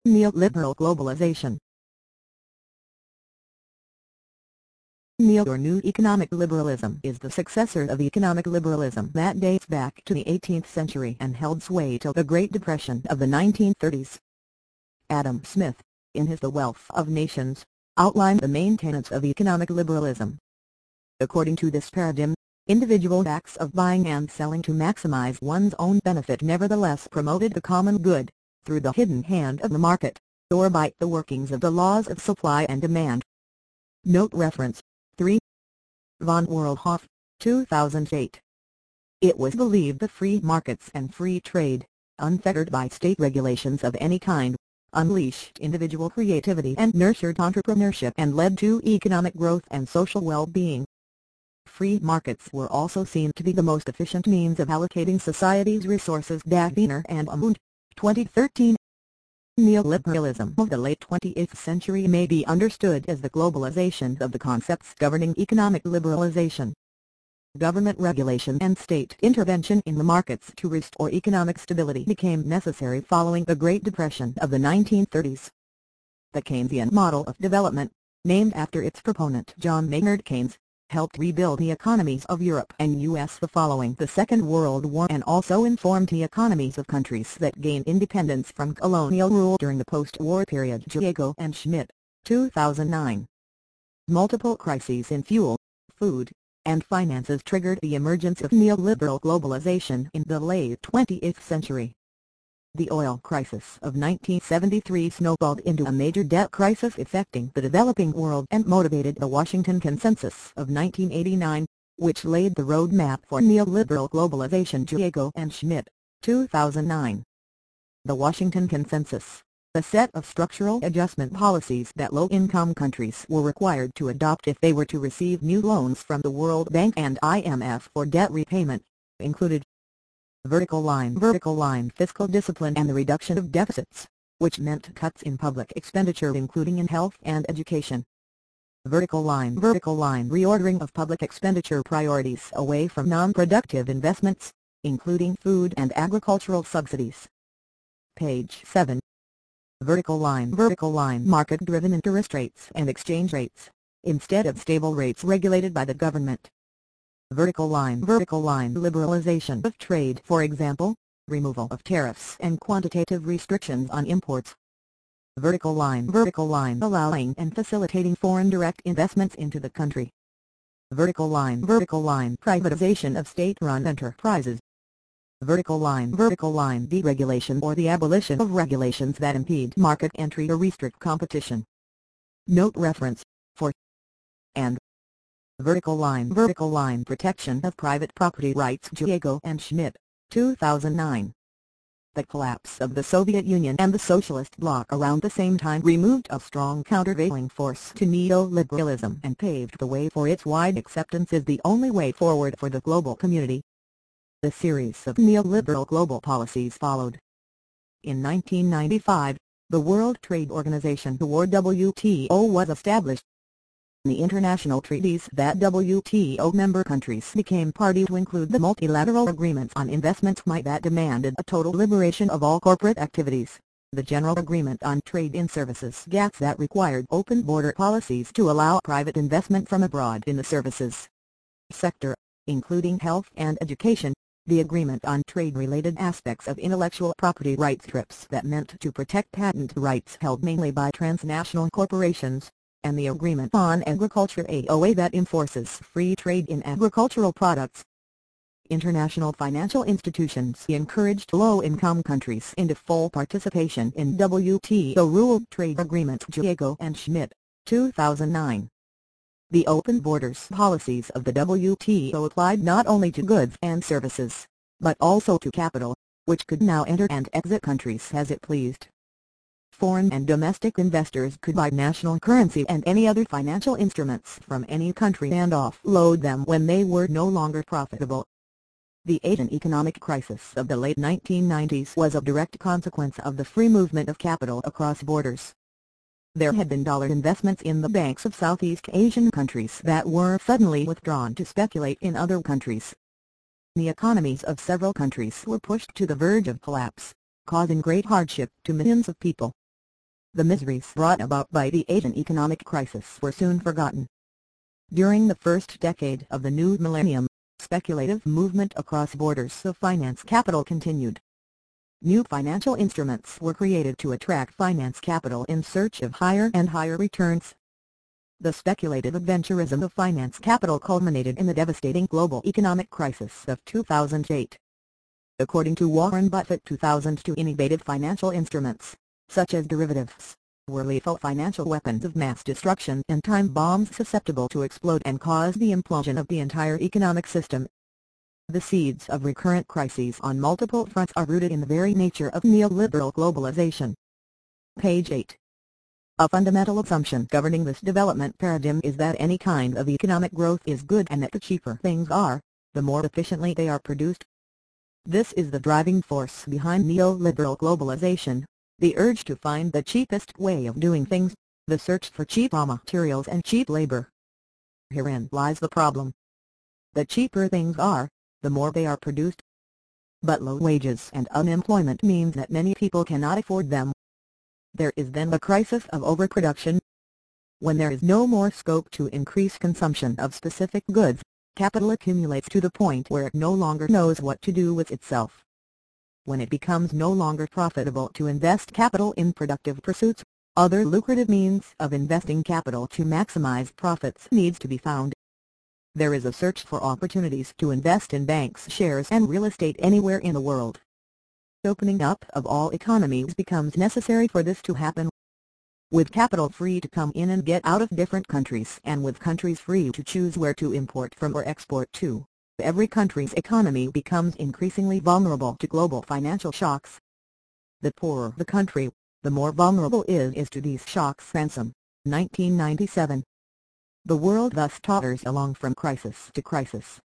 Neoliberal globalization. Neo or New Economic Liberalism is the successor of economic liberalism that dates back to the 18th century and held sway till the Great Depression of the 1930s. Adam Smith, in his The Wealth of Nations, outlined the main tenets of economic liberalism. According to this paradigm, individual acts of buying and selling to maximize one's own benefit nevertheless promoted the common good, through the hidden hand of the market, or by the workings of the laws of supply and demand. Note reference 3. Von Werlhoff, 2008. It was believed that free markets and free trade, unfettered by state regulations of any kind, unleashed individual creativity and nurtured entrepreneurship and led to economic growth and social well-being. Free markets were also seen to be the most efficient means of allocating society's resources. Wiener and Amund, 2013. Neoliberalism of the late 20th century may be understood as the globalization of the concepts governing economic liberalization. Government regulation and state intervention in the markets to restore economic stability became necessary following the Great Depression of the 1930s. The Keynesian model of development, named after its proponent John Maynard Keynes, helped rebuild the economies of Europe and U.S. following the Second World War and also informed the economies of countries that gained independence from colonial rule during the post-war period. Diego and Schmidt, 2009. Multiple crises in fuel, food, and finances triggered the emergence of neoliberal globalization in the late 20th century. The oil crisis of 1973 snowballed into a major debt crisis affecting the developing world and motivated the Washington Consensus of 1989, which laid the roadmap for neoliberal globalization. Diego and Schmidt, 2009. The Washington Consensus, a set of structural adjustment policies that low-income countries were required to adopt if they were to receive new loans from the World Bank and IMF for debt repayment, included vertical line fiscal discipline and the reduction of deficits, which meant cuts in public expenditure including in health and education. Vertical line reordering of public expenditure priorities away from non-productive investments, including food and agricultural subsidies. Page 7. Vertical line market-driven interest rates and exchange rates, instead of stable rates regulated by the government. Vertical line liberalization of trade, for example, removal of tariffs and quantitative restrictions on imports. Vertical line allowing and facilitating foreign direct investments into the country. Vertical line privatization of state-run enterprises. Vertical line deregulation or the abolition of regulations that impede market entry or restrict competition. Note reference 4 and vertical line protection of private property rights. Diego and Schmidt, 2009. The collapse of the Soviet Union and the socialist bloc around the same time removed a strong countervailing force to neoliberalism and paved the way for its wide acceptance as the only way forward for the global community. The series of neoliberal global policies followed. In 1995, the World Trade Organization or WTO was established. The international treaties that WTO member countries became party to include the Multilateral Agreements on Investments that demanded a total liberation of all corporate activities, the General Agreement on Trade in Services GATS that required open border policies to allow private investment from abroad in the services sector, including health and education, the Agreement on Trade-related aspects of intellectual property rights TRIPS that meant to protect patent rights held mainly by transnational corporations, and the Agreement on Agriculture AOA that enforces free trade in agricultural products. International financial institutions encouraged low-income countries into full participation in WTO-ruled trade agreements. Diego and Schmidt, 2009. The open borders policies of the WTO applied not only to goods and services, but also to capital, which could now enter and exit countries as it pleased. Foreign and domestic investors could buy national currency and any other financial instruments from any country and offload them when they were no longer profitable. The Asian economic crisis of the late 1990s was a direct consequence of the free movement of capital across borders. There had been dollar investments in the banks of Southeast Asian countries that were suddenly withdrawn to speculate in other countries. The economies of several countries were pushed to the verge of collapse, causing great hardship to millions of people. The miseries brought about by the Asian economic crisis were soon forgotten. During the first decade of the new millennium, speculative movement across borders of finance capital continued. New financial instruments were created to attract finance capital in search of higher and higher returns. The speculative adventurism of finance capital culminated in the devastating global economic crisis of 2008. According to Warren Buffett, 2002 innovative financial instruments, such as derivatives, were lethal financial weapons of mass destruction and time bombs susceptible to explode and cause the implosion of the entire economic system. The seeds of recurrent crises on multiple fronts are rooted in the very nature of neoliberal globalization. Page 8. A fundamental assumption governing this development paradigm is that any kind of economic growth is good and that the cheaper things are, the more efficiently they are produced. This is the driving force behind neoliberal globalization, the urge to find the cheapest way of doing things, the search for cheap raw materials and cheap labor. Herein lies the problem. The cheaper things are, the more they are produced. But low wages and unemployment means that many people cannot afford them. There is then a crisis of overproduction. When there is no more scope to increase consumption of specific goods, capital accumulates to the point where it no longer knows what to do with itself. When it becomes no longer profitable to invest capital in productive pursuits, other lucrative means of investing capital to maximize profits needs to be found. There is a search for opportunities to invest in banks, shares and real estate anywhere in the world. Opening up of all economies becomes necessary for this to happen. With capital free to come in and get out of different countries and with countries free to choose where to import from or export to, every country's economy becomes increasingly vulnerable to global financial shocks. The poorer the country, the more vulnerable it is to these shocks. Ransom, 1997. The world thus totters along from crisis to crisis.